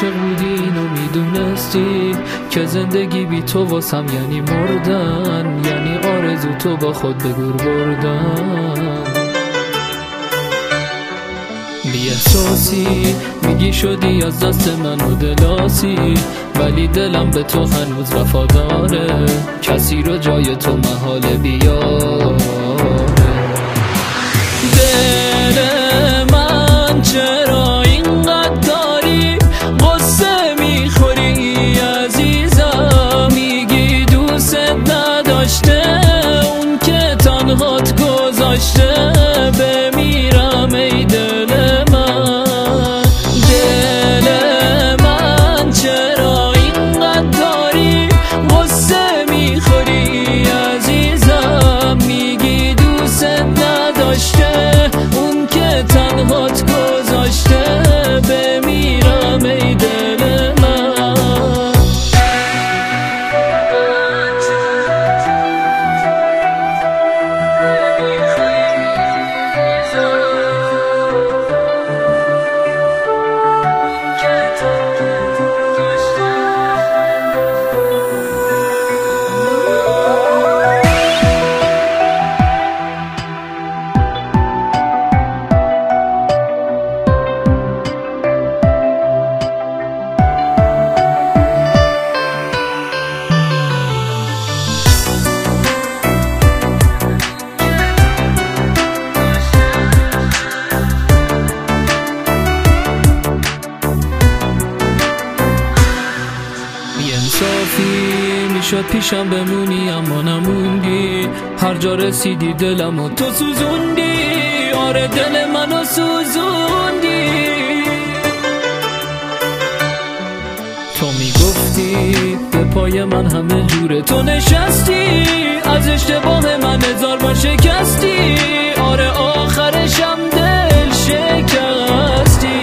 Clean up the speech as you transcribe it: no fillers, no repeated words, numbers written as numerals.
عاشق بودی اینو میدونستی که زندگی بی تو واسم یعنی مردن، یعنی آرزو تو با خود به گور بردن. بی احساسی میگی شدی از دست من و دلاسی، ولی دلم به تو هنوز وفاداره، کسی رو جای تو محاله بیاره. دل من چرا اینقدر داری قصه میخوری عزیزم، میگی دوست نداشته اون که تنهات گذاشته، بمیرم ای دل من. دل من چرا اینقدر داری قصه میخوری عزیزم، میگی دوست نداشته اون که تنهات گذاشته، بمیرم ای دل من. میشد پیشم بمونی اما نموندی، هر جا رسیدی دلمو تو سوزوندی، آره دل منو سوزوندی. تو میگفتی به پای من همه جوره تو نشستی، از اشتباه من هزار بار شکستی، آره آخرشم دل شکستی.